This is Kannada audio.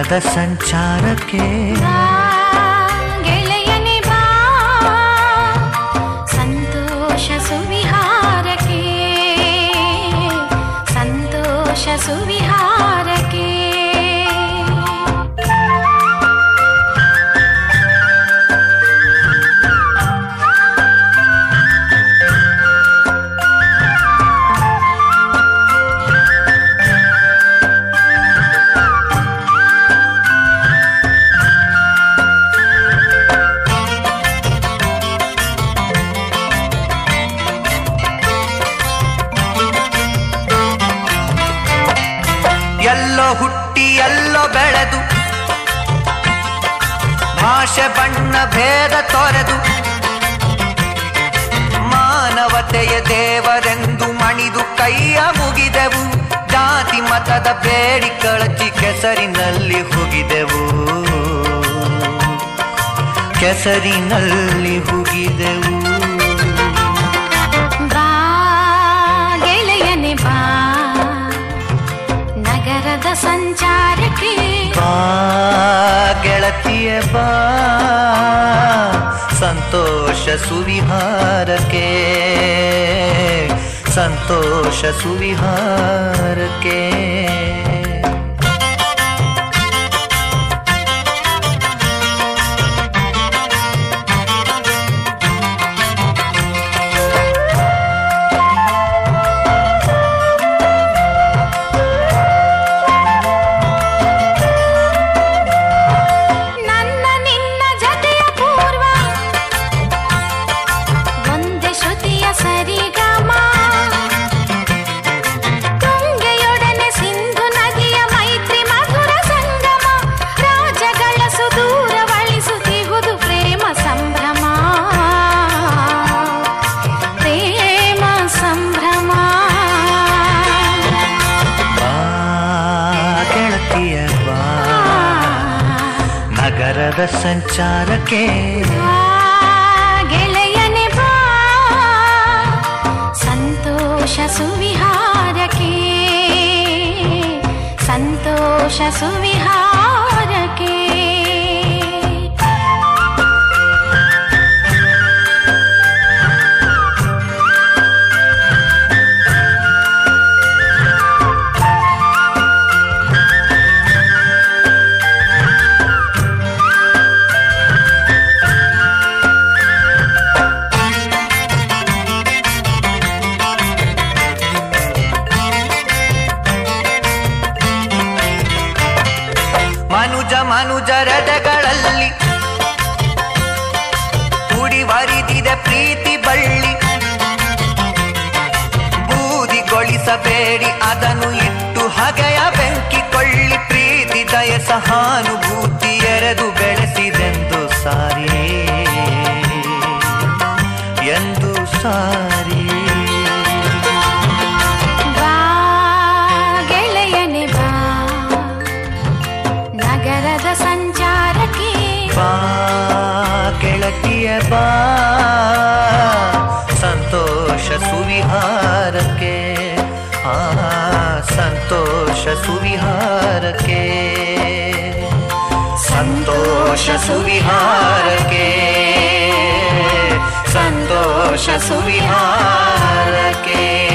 ನಗರದ ಸಂಚಾರಕ್ಕೆ ಗೆಳೆಯನೆ ಬಾ ಸಂತೋಷ ಸುವಿಹಾರಕ್ಕೆ ಸಂತೋಷ ಸುವಿಹಾರಕ್ಕೆ ಎಲ್ಲೋ ಹುಟ್ಟಿ ಎಲ್ಲೋ ಬೆಳೆದು ಭಾಷೆ ಬಣ್ಣ ಭೇದ ತೊರೆದು ಮಾನವತೆಯ ದೇವರೆಂದು ಮಣಿದು ಕೈಯ ಮುಗಿದೆವು. ಜಾತಿ ಮತದ ಬೇಡಿ ಕಳಚಿ ಕೆಸರಿನಲ್ಲಿ ಹುಗಿದೆವು, ಕೆಸರಿನಲ್ಲಿ ಹುಗಿದೆವು. ಬಾ ಗೆಳೆಯನೆ ಬಾ ನಗರದ ಸಂಚಾರಕ್ಕೆ ಬಾ ಗೆಳತಿಯ ಬಾ ಸಂತೋಷ ಸುವಿಹಾರಕ್ಕೆ ಸಂತೋಷ ಸುವಿಹಾರಕ್ಕೆ. ನಗರದ ಸಂಚಾರಕ್ಕೆ ಗೆಳೆಯನೆ ಬಾ ಸಂತೋಷ ಸುವಿಹಾರಕ್ಕೆ ಸಂತೋಷ ಸುವಿಹಾರಕ್ಕೆ. ಮನುಜರದಗಳಲ್ಲಿ ಕೂಡಿವರಿದಿದೆ ಪ್ರೀತಿ ಬಳ್ಳಿ. ಬೂದಿಗೊಳಿಸಬೇಡಿ ಅದನ್ನು ಇಟ್ಟು ಹಗೆಯ ಬೆಂಕಿಕೊಳ್ಳಿ. ಪ್ರೀತಿ ದಯ ಸಹಾನುಭೂತಿ ಎರೆದು ಬೆಳೆಸಿದೆಂದು ಸಾರಿ ಎಂದು ಸಾರಿ. ನಗರದ ಸಂಚಾರಕ್ಕೆ ಬಾ ಗೆಳತಿಯ ಬಾ ಸಂತೋಷ ಸುವಿಹಾರಕ್ಕೆ ಸಂತೋಷ ಸುವಿಹಾರಕ್ಕೆ ಸಂತೋಷ ಸುವಿಹಾರಕ್ಕೆ ಸಂತೋಷ ಸುವಿಹಾರಕ್ಕೆ.